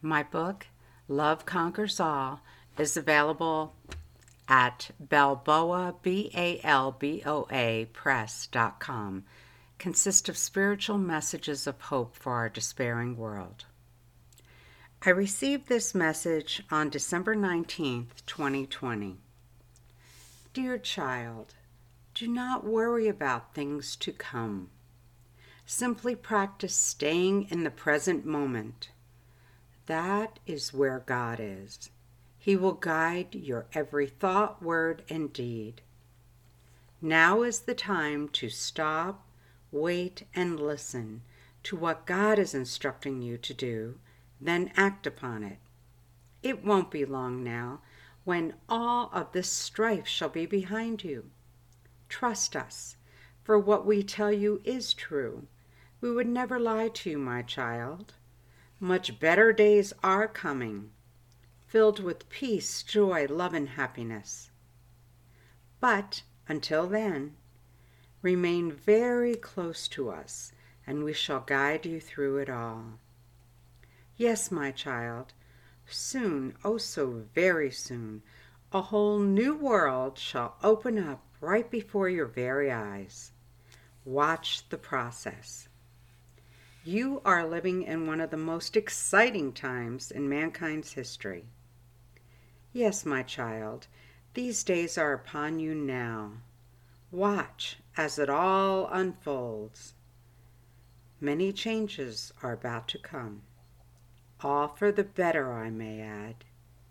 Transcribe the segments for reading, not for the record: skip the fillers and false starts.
My book, Love Conquers All, is available at Balboa, BALBOA Press.com. Consists of spiritual messages of hope for our despairing world. I received this message on December 19th, 2020. Dear child, do not worry about things to come. Simply practice staying in the present moment. That is where God is. He will guide your every thought, word, and deed. Now is the time to stop, wait, and listen to what God is instructing you to do, then act upon it. It won't be long now when all of this strife shall be behind you. Trust us, for what we tell you is true. We would never lie to you, my child. Much better days are coming, filled with peace, joy, love, and happiness. But until then, remain very close to us, and we shall guide you through it all. Yes, my child, soon, oh so very soon, a whole new world shall open up right before your very eyes. Watch the process. You are living in one of the most exciting times in mankind's history. Yes, my child, these days are upon you now. Watch as it all unfolds. Many changes are about to come, all for the better, I may add.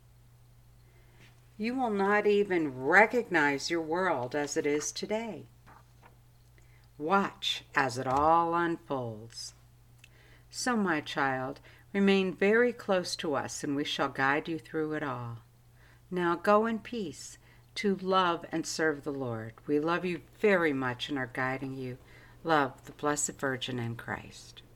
You will not even recognize your world as it is today. Watch as it all unfolds. So, my child, remain very close to us, and we shall guide you through it all. Now go in peace to love and serve the Lord. We love you very much and are guiding you. Love, the Blessed Virgin and Christ.